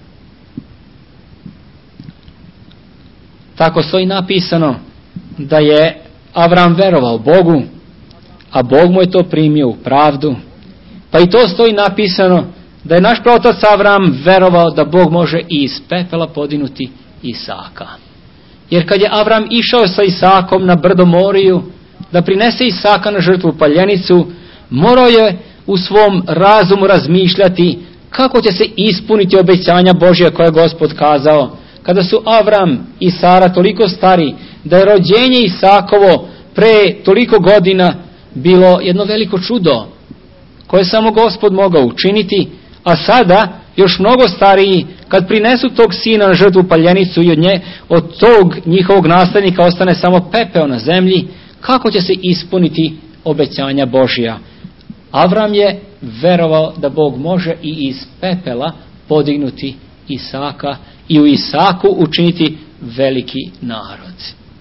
Tako stoji napisano da je Avram verovao Bogu, a Bog mu je to primio u pravdu. Pa i to stoji napisano da je naš praotac Avram verovao da Bog može i iz pepela podinuti Isaka. Jer kad je Avram išao sa Isakom na brdo Moriju da prinese Isaka na žrtvu paljenicu, morao je u svom razumu razmišljati kako će se ispuniti obećanja Božja koje je Gospod kazao. Kada su Avram i Sara toliko stari da je rođenje Isakovo pre toliko godina bilo jedno veliko čudo koje samo Gospod mogao učiniti, a sada još mnogo stariji, kad prinesu tog sina na žrtvu paljenicu i od, nje, od tog njihovog nasljednika ostane samo pepeo na zemlji, kako će se ispuniti obećanja Božja? Avram je verovao da Bog može i iz pepela podignuti Isaka i u Isaku učiniti veliki narod.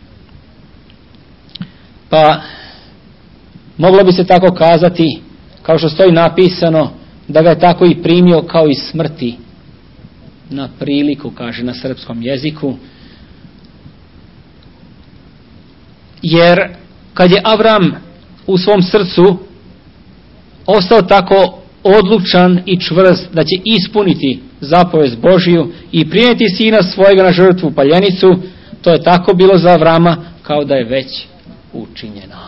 Pa moglo bi se tako kazati, kao što stoji napisano, da ga je tako i primio kao i smrti na priliku, kaže na srpskom jeziku. Jer kad je Avram u svom srcu ostao tako odlučan i čvrst da će ispuniti zapovest Božiju i prinijeti sina svojega na žrtvu paljenicu, to je tako bilo za Avrama kao da je već učinjeno.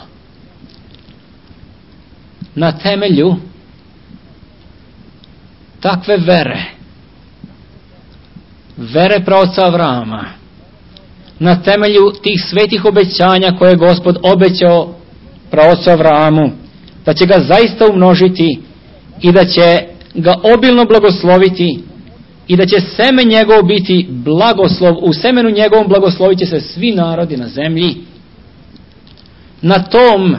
Na temelju takve vere, vere praoca Avrama, na temelju tih svetih obećanja koje je Gospod obećao praocu Avramu, da će ga zaista umnožiti i da će ga obilno blagosloviti i da će seme njegovo biti blagoslov, u semenu njegovom blagoslovit će se svi narodi na zemlji. Na tom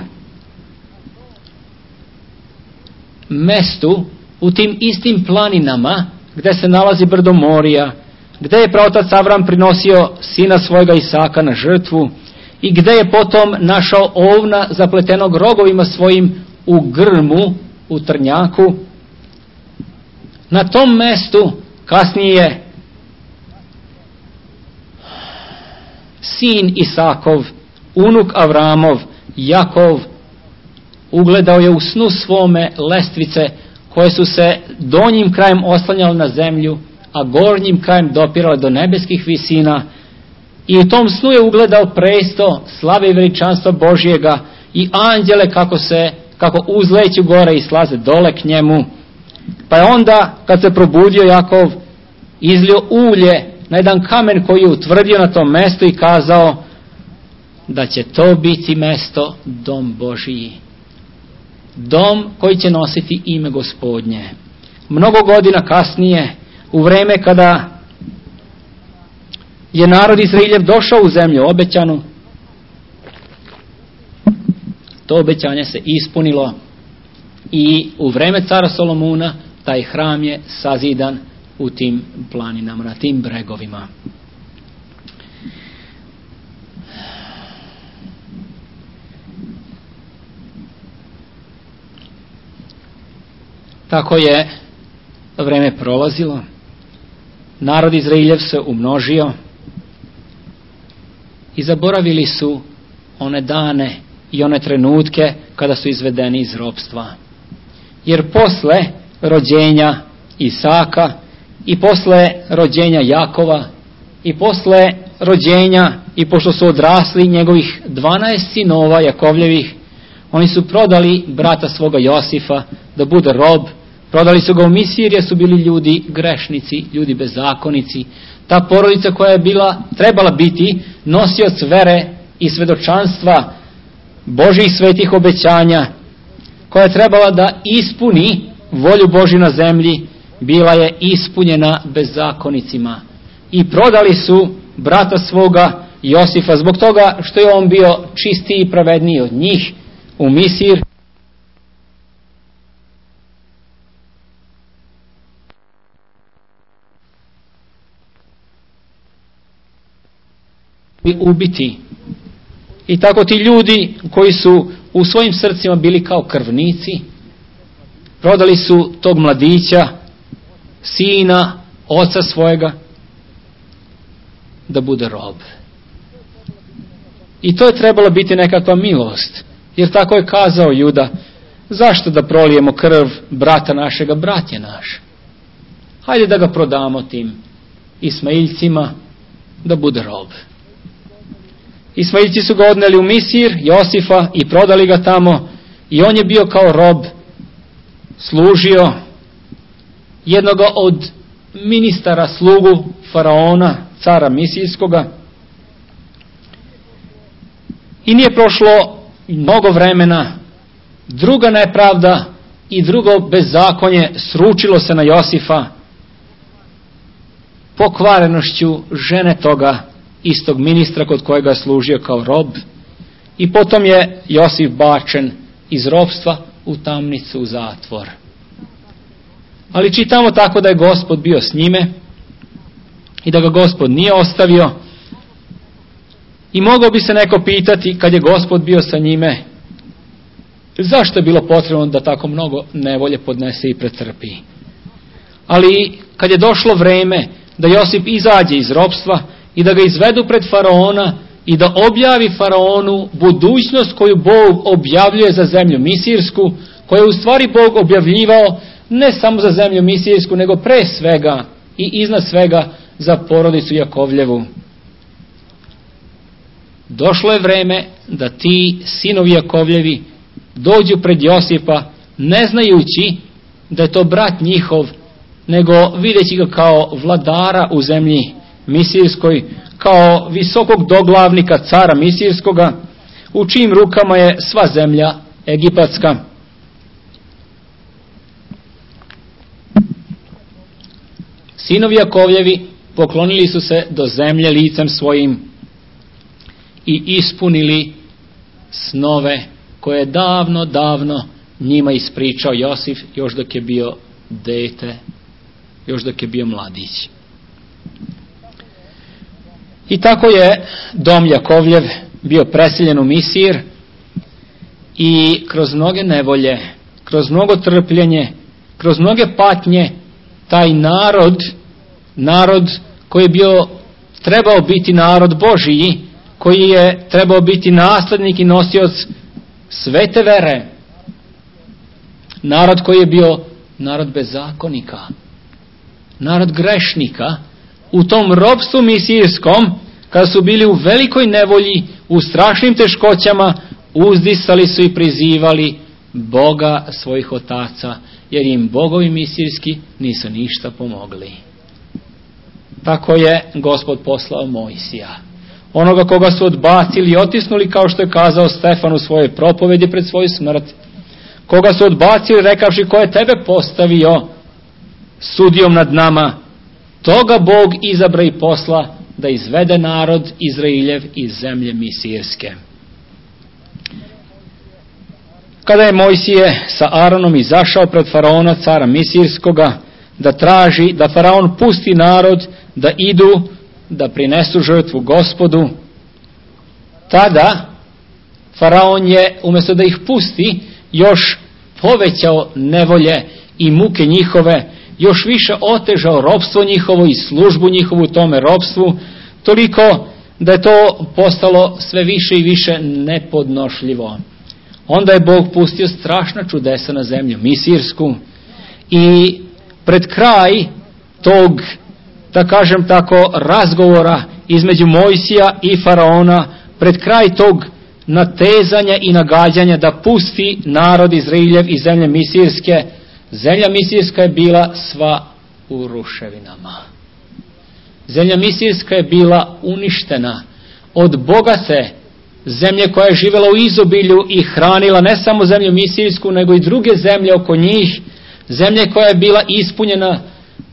mestu, u tim istim planinama gdje se nalazi brdo Morija, gdje je praotac Avram prinosio sina svojega Isaka na žrtvu i gdje je potom našao ovna zapletenog rogovima svojim u grmu, u trnjaku, na tom mestu kasnije sin Isakov, unuk Avramov, Jakov, ugledao je u snu svome lestvice koje su se donjim krajem oslanjale na zemlju, a gornjim krajem dopirale do nebeskih visina, i u tom snu je ugledao presto slave i veličanstva Božjega i anđele kako se kako uzleću gore i slaze dole k njemu. Pa je onda, kad se probudio, Jakov izlio ulje na jedan kamen koji je utvrdio na tom mestu i kazao da će to biti mesto dom Božiji. Dom koji će nositi ime Gospodnje. Mnogo godina kasnije, u vreme kada je narod Izraeljev došao u zemlju obećanu, to obećanje se ispunilo i u vreme cara Solomuna taj hram je sazidan u tim planinama, na tim bregovima. Tako je vreme prolazilo, narod Izraeljev se umnožio i zaboravili su one dane i one trenutke kada su izvedeni iz ropstva. Jer posle rođenja Isaka i posle rođenja Jakova i posle rođenja i pošto su odrasli njegovih dvanaest sinova Jakovljevih, oni su prodali brata svoga Josifa da bude rob. Prodali su ga u Misir jer su bili ljudi grešnici, ljudi bezakonici. Ta porodica koja je bila, trebala biti nosioc vere i svedočanstva Božjih svetih obećanja, koja je trebala da ispuni volju Božju na zemlji, bila je ispunjena bezakonicima. I prodali su brata svoga Josifa zbog toga što je on bio čistiji i pravedniji od njih u Misir. I ubiti. I tako ti ljudi koji su u svojim srcima bili kao krvnici, prodali su tog mladića, sina, oca svojega, da bude rob. I to je trebalo biti nekakva milost, jer tako je kazao Juda, zašto da prolijemo krv brata našega, brat je naš. Hajde da ga prodamo tim Ismailcima da bude rob. Ismailci su ga odneli u Misir, Josifa, i prodali ga tamo, i on je bio kao rob, služio jednoga od ministara, slugu faraona, cara Misirskoga. I nije prošlo mnogo vremena, druga nepravda i drugo bezakonje sručilo se na Josifa pokvarenošću žene toga istog ministra kod kojega je služio kao rob, i potom je Josif bačen iz ropstva u tamnicu, u zatvor. Ali čitamo tako da je Gospod bio s njime i da ga Gospod nije ostavio. I mogao bi se neko pitati, kad je Gospod bio sa njime, zašto je bilo potrebno da tako mnogo nevolje podnese i pretrpi. Ali kad je došlo vreme da Josip izađe iz ropstva i da ga izvedu pred faraona i da objavi faraonu budućnost koju Bog objavljuje za zemlju Misirsku, koju je u stvari Bog objavljivao ne samo za zemlju Misirsku, nego pre svega i iznad svega za porodicu Jakovljevu. Došlo je vreme da ti sinovi Jakovljevi dođu pred Josipa, ne znajući da je to brat njihov, nego videći ga kao vladara u zemlji Misirskoj, kao visokog doglavnika cara Misirskoga, u čijim rukama je sva zemlja egipatska. Sinovi Jakovljevi poklonili su se do zemlje licem svojim i ispunili snove koje je davno, davno njima ispričao Josif, još dok je bio dete, još dok je bio mladić. I tako je dom Jakovljev bio preseljen u Misir i kroz mnoge nevolje, kroz mnogo trpljenje, kroz mnoge patnje, taj narod, narod koji je bio, trebao biti narod Božiji, koji je trebao biti naslednik i nosioc svete vere, narod koji je bio narod bezakonika, narod grešnika, u tom ropstvu misirskom kada su bili u velikoj nevolji, u strašnim teškoćama, uzdisali su i prizivali Boga svojih otaca, jer im bogovi misirski nisu ništa pomogli. Tako je Gospod poslao Mojsija, onoga koga su odbacili i otisnuli, kao što je kazao Stefan u svojoj propovedi pred svoju smrt, koga su odbacili rekavši: ko je tebe postavio sudijom nad nama? Toga Bog izabra i posla da izvede narod Izrailjev iz zemlje misirske. Kada je Mojsije sa Aronom izašao pred faraona, cara misirskoga, da traži da faraon pusti narod da idu, da prinesu žrtvu Gospodu, tada faraon je, umjesto da ih pusti, još povećao nevolje i muke njihove, još više otežao ropstvo njihovo i službu njihovu u tome ropstvu, toliko da je to postalo sve više i više nepodnošljivo. Onda je Bog pustio strašna čudesa na zemlju misirsku i pred kraj tog, da kažem tako, razgovora između Mojsija i faraona, pred kraj tog natezanja i nagađanja da pusti narod Izrailjev iz zemlje misirske, zemlja misirska je bila sva u ruševinama. Zemlja misirska je bila uništena. Od Boga se zemlje koja je živjela u izobilju i hranila ne samo zemlju misirsku, nego i druge zemlje oko njih, zemlje koja je bila ispunjena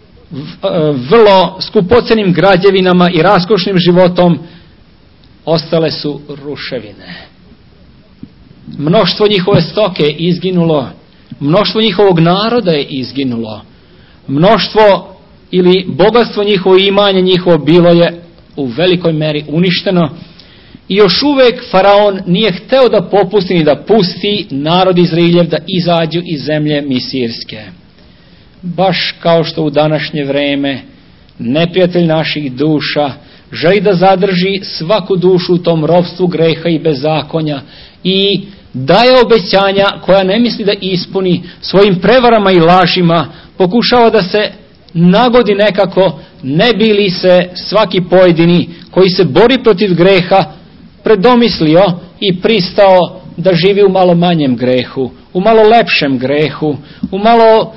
vrlo skupocenim građevinama i raskošnim životom, ostale su ruševine. Mnoštvo njihove stoke je izginulo, mnoštvo njihovog naroda je izginulo, mnoštvo ili bogatstvo njihovo, imanje njihovo bilo je u velikoj meri uništeno i još uvijek faraon nije hteo da popusti ni da pusti narod Izrailjev da izađu iz zemlje misirske. Baš kao što u današnje vreme neprijatelj naših duša želi da zadrži svaku dušu u tom ropstvu greha i bezakonja i daje obećanja koja ne misli da ispuni, svojim prevarama i lažima pokušava da se nagodi nekako, ne bi li se svaki pojedini koji se bori protiv greha predomislio i pristao da živi u malo manjem grehu, u malo lepšem grehu, u malo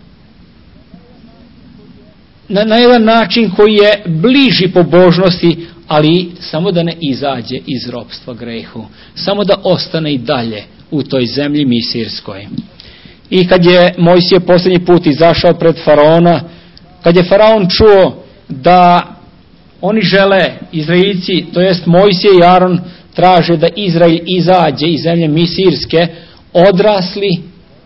na, na jedan način koji je bliži pobožnosti, ali samo da ne izađe iz ropstva grehu, samo da ostane i dalje u toj zemlji misirskoj. I kad je Mojsije posljednji put izašao pred faraona, kad je faraon čuo da oni žele, Izraelci, to jest Mojsije i Aron, traže da Izrael izađe iz zemlje misirske, odrasli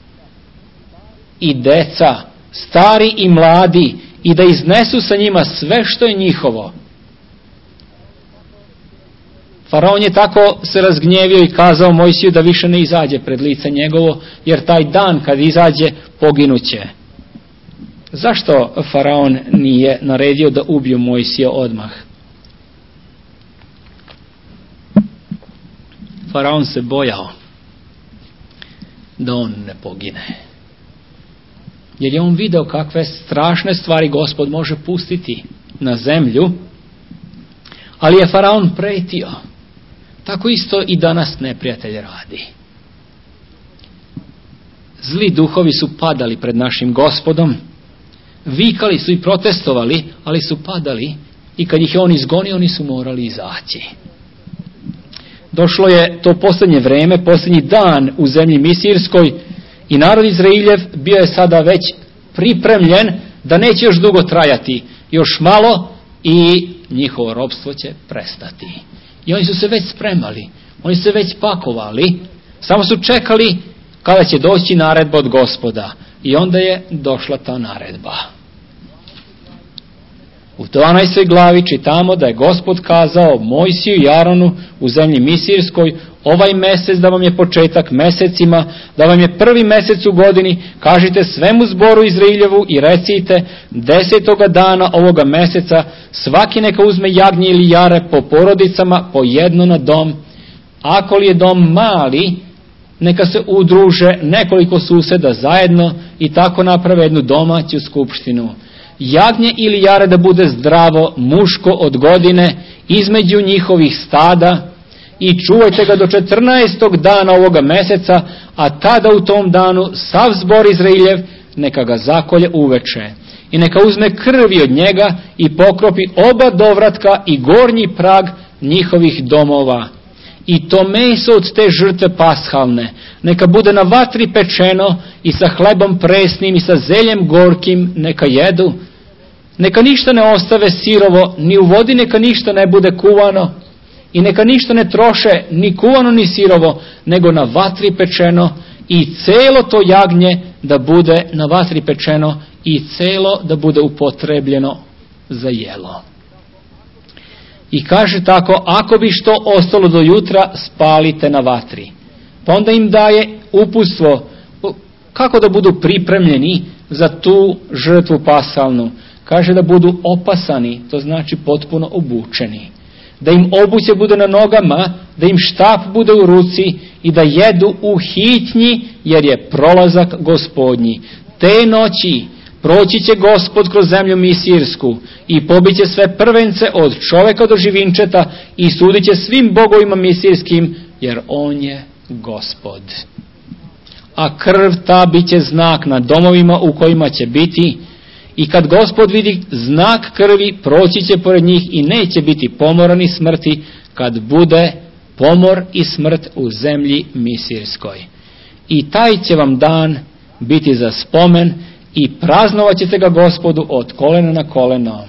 i deca, stari i mladi, i da iznesu sa njima sve što je njihovo. Faraon je tako se razgnjevio i kazao Mojsiju da više ne izađe pred lice njegovo, jer taj dan kad izađe poginuće. Zašto faraon nije naredio da ubiju Mojsija odmah? Faraon se bojao da on ne pogine, jer je on video kakve strašne stvari Gospod može pustiti na zemlju, ali je faraon pretio. Tako isto i danas neprijatelj radi. Zli duhovi su padali pred našim Gospodom, vikali su i protestovali, ali su padali i kad ih je on izgonio, oni su morali izaći. Došlo je to posljednje vreme, posljednji dan u zemlji misirskoj i narod Izrailjev bio je sada već pripremljen da neće još dugo trajati, još malo i njihovo ropstvo će prestati. I oni su se već spremali, oni su se već pakovali, samo su čekali kada će doći naredba od Gospoda. I onda je došla ta naredba. U dvanaestoj glavi čitamo da je Gospod kazao Mojsiju i Aronu u zemlji misirskoj: ovaj mjesec da vam je početak mesecima, da vam je prvi mjesec u godini, kažite svemu zboru Izrailjevu i recite: desetoga dana ovoga mjeseca svaki neka uzme jagnje ili jare po porodicama, po jedno na dom. Ako li je dom mali, neka se udruže nekoliko suseda zajedno i tako naprave jednu domaću skupštinu. jagnje ili jare da bude zdravo, muško od godine, između njihovih stada, i čuvajte ga do četrnaestog dana ovoga meseca, a tada u tom danu sav zbor Izraeljev neka ga zakolje uveče. I neka uzme krvi od njega i pokropi oba dovratka i gornji prag njihovih domova. I to meso od te žrtve pashalne neka bude na vatri pečeno i sa hlebom presnim i sa zeljem gorkim neka jedu. Neka ništa ne ostave sirovo, ni u vodi neka ništa ne bude kuvano, i neka ništa ne troše ni kuvano ni sirovo, nego na vatri pečeno, i celo to jagnje da bude na vatri pečeno i celo da bude upotrebljeno za jelo. I kaže tako, ako bi što ostalo do jutra, spalite na vatri. Pa onda im daje uputstvo kako da budu pripremljeni za tu žrtvu pasalnu. Kaže da budu opasani, to znači potpuno obučeni. Da im obuće bude na nogama, da im štap bude u ruci i da jedu u hitnji, jer je prolazak Gospodnji. Te noći proći će Gospod kroz zemlju Misirsku i pobiće sve prvence od čoveka do živinčeta i sudit će svim bogovima misirskim, jer on je Gospod. A krv ta bit će znak na domovima u kojima će biti, i kad Gospod vidi znak krvi, proći će pored njih i neće biti pomoran i smrti, kad bude pomor i smrt u zemlji Misirskoj. I taj će vam dan biti za spomen i praznovat ćete ga Gospodu od kolena na koleno.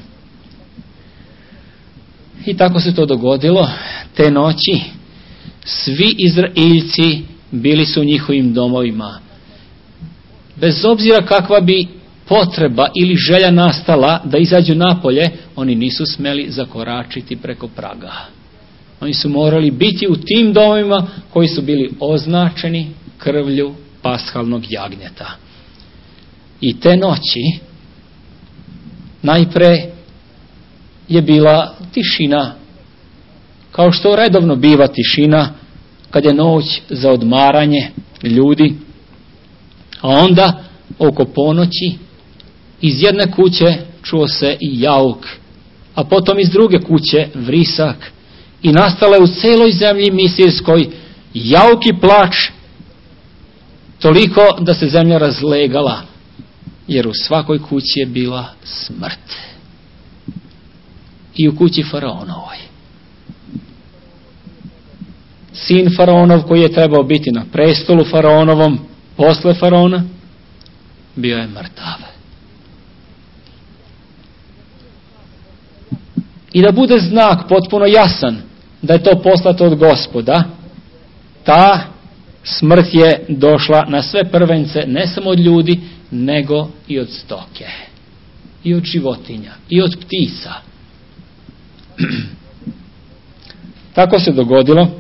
I tako se to dogodilo. Te noći svi Izraeljci bili su u njihovim domovima. Bez obzira kakva bi potreba ili želja nastala da izađu napolje, oni nisu smeli zakoračiti preko praga. Oni su morali biti u tim domovima koji su bili označeni krvlju pashalnog jagnjeta. I te noći najpre je bila tišina, kao što redovno biva tišina kad je noć za odmaranje ljudi, a onda oko ponoći iz jedne kuće čuo se i jauk, a potom iz druge kuće vrisak, i nastala je u celoj zemlji Misirskoj jauk i plač, toliko da se zemlja razlegala, jer u svakoj kući je bila smrt. I u kući faraonovoj. Sin faraonov, koji je trebao biti na prestolu faraonovom posle faraona, bio je mrtav. I da bude znak potpuno jasan da je to poslato od Gospoda, ta smrt je došla na sve prvence, ne samo od ljudi, nego i od stoke, i od životinja, i od ptica. Tako se dogodilo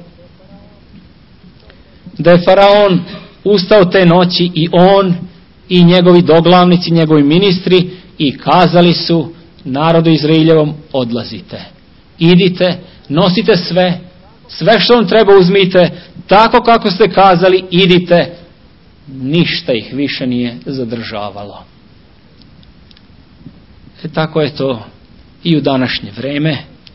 da je faraon ustao te noći, i on i njegovi doglavnici, njegovi ministri, i kazali su narodu Izraeljevom: odlazite, idite, nosite sve, sve što vam treba uzmite, tako kako ste kazali, idite. Ništa ih više nije zadržavalo. E tako je to i u današnje vreme.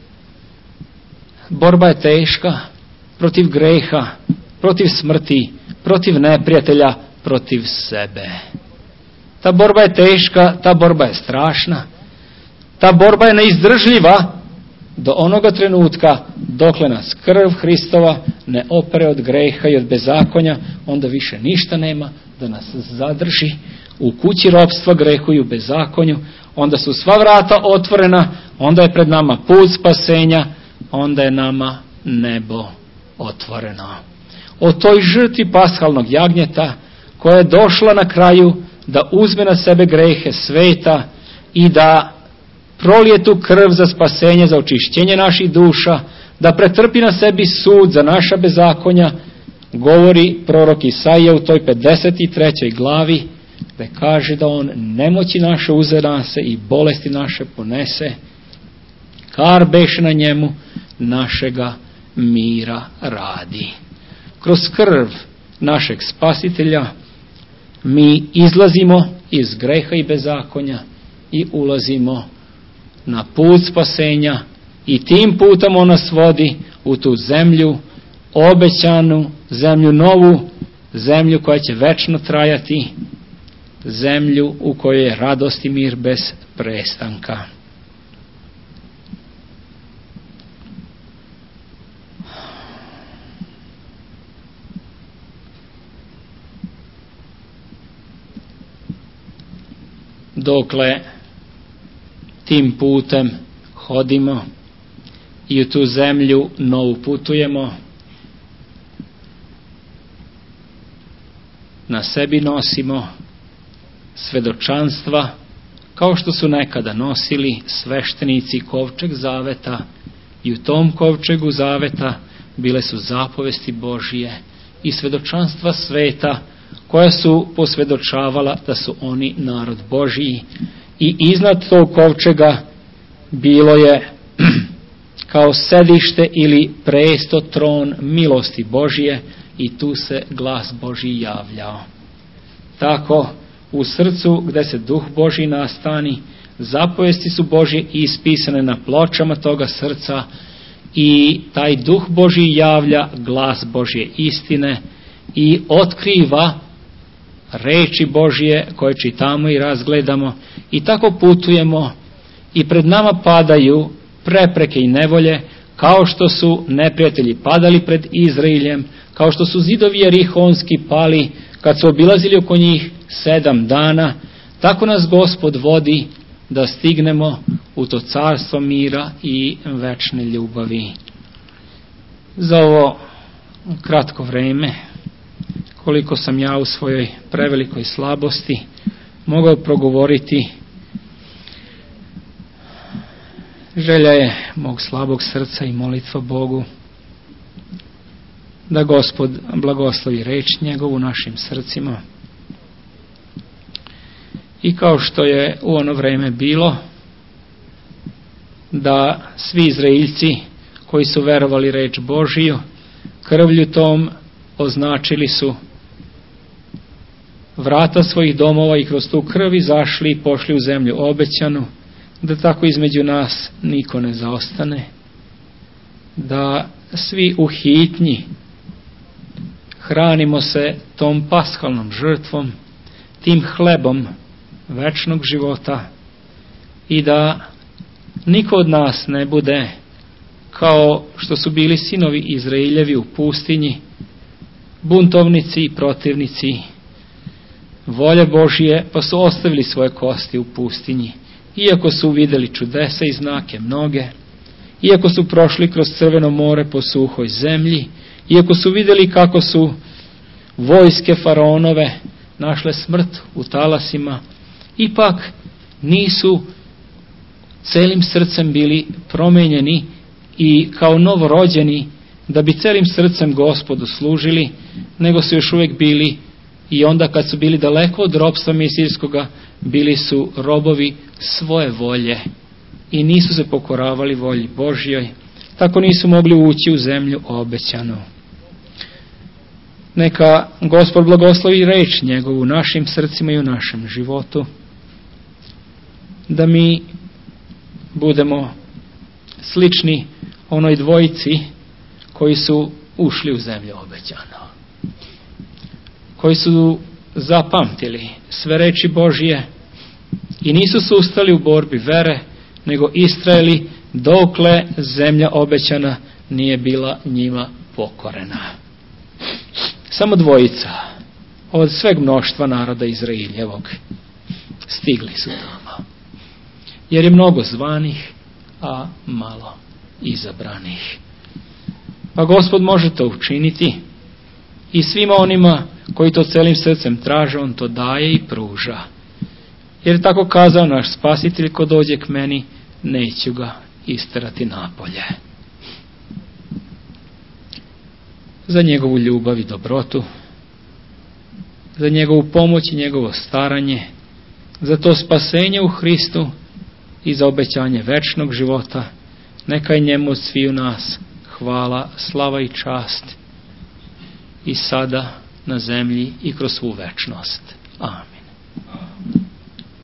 Borba je teška protiv greha, protiv smrti, protiv neprijatelja, protiv sebe. Ta borba je teška, ta borba je strašna, ta borba je neizdržljiva do onoga trenutka dokle nas krv Hristova ne opere od greha i od bezakonja, onda više ništa nema da nas zadrži u kući ropstva, grehu i u bezakonju. Onda su sva vrata otvorena, onda je pred nama put spasenja, onda je nama nebo otvoreno. O toj žrtvi pashalnog jagnjeta, koja je došla na kraju da uzme na sebe grehe sveta i da prolije tu krv za spasenje, za očišćenje naših duša, da pretrpi na sebi sud za naša bezakonja, govori prorok Isaija u toj pedeset trećoj glavi, gde kaže da on nemoći naše uzerase i bolesti naše ponese, kar beše na njemu, našega mira radi. Kroz krv našeg spasitelja mi izlazimo iz greha i bezakonja i ulazimo na put spasenja i tim putem on nas vodi u tu zemlju obećanu, zemlju novu, zemlju koja će večno trajati, zemlju u kojoj je radost i mir bez prestanka. Dokle tim putem hodimo i u tu zemlju novu putujemo, na sebi nosimo svedočanstva kao što su nekada nosili sveštenici kovčeg zaveta, i u tom kovčegu zaveta bile su zapovesti Božije i svedočanstva sveta koja su posvedočavala da su oni narod Božiji, i iznad tog kovčega bilo je kao sedište ili presto, tron milosti Božije, i tu se glas Božji javljao. Tako u srcu gde se duh Božji nastani, zapovesti su Božje ispisane na pločama toga srca, i taj duh Božji javlja glas Božje istine i otkriva reči Božje koje čitamo i razgledamo, i tako putujemo i pred nama padaju prepreke i nevolje, kao što su neprijatelji padali pred Izraeljem, kao što su zidovi jerihonski pali kad su obilazili oko njih sedam dana. Tako nas Gospod vodi da stignemo u to carstvo mira i večne ljubavi. Za ovo kratko vreme, koliko sam ja u svojoj prevelikoj slabosti mogao progovoriti, želja je mog slabog srca i molitva Bogu da Gospod blagoslovi reč njegovu našim srcima. I kao što je u ono vreme bilo, da svi Izraeljci koji su verovali reč Božiju, krvlju tom označili su vrata svojih domova i kroz tu krv izašli i pošli u zemlju obećanu, da tako između nas niko ne zaostane, da svi u hitnji hranimo se tom paskalnom žrtvom, tim hlebom večnog života, i da niko od nas ne bude kao što su bili sinovi Izraeljevi u pustinji, buntovnici i protivnici volje Božije, pa su ostavili svoje kosti u pustinji, iako su vidjeli čudesa i znake mnoge, iako su prošli kroz Crveno more po suhoj zemlji, iako su vidjeli kako su vojske faraonove našle smrt u talasima, ipak nisu celim srcem bili promenjeni i kao novorođeni da bi celim srcem Gospodu služili, nego su još uvijek bili, i onda kad su bili daleko od ropstva misijskoga, bili su robovi svoje volje i nisu se pokoravali volji Božjoj, tako nisu mogli ući u zemlju obećanu. Neka Gospod blagoslovi reč njegovu u našim srcima i u našem životu, da mi budemo slični onoj dvojici koji su ušli u zemlju obećanu, koji su zapamtili sve reči Božje i nisu se ustali u borbi vere, nego istrajali dokle zemlja obećana nije bila njima pokorena. Samo dvojica od sveg mnoštva naroda Izraeljevog stigli su tamo, jer je mnogo zvanih, a malo izabranih. Pa Gospod može to učiniti i svima onima koji to celim srcem traže, on to daje i pruža. Jer je tako kazao naš Spasitelj: ko dođe k meni, neću ga isterati napolje. Za njegovu ljubav i dobrotu, za njegovu pomoć i njegovo staranje, za to spasenje u Hristu i za obećanje večnog života, neka je njemu od sviju nas hvala, slava i čast i sada na zemlji i kroz svu večnost. Amin.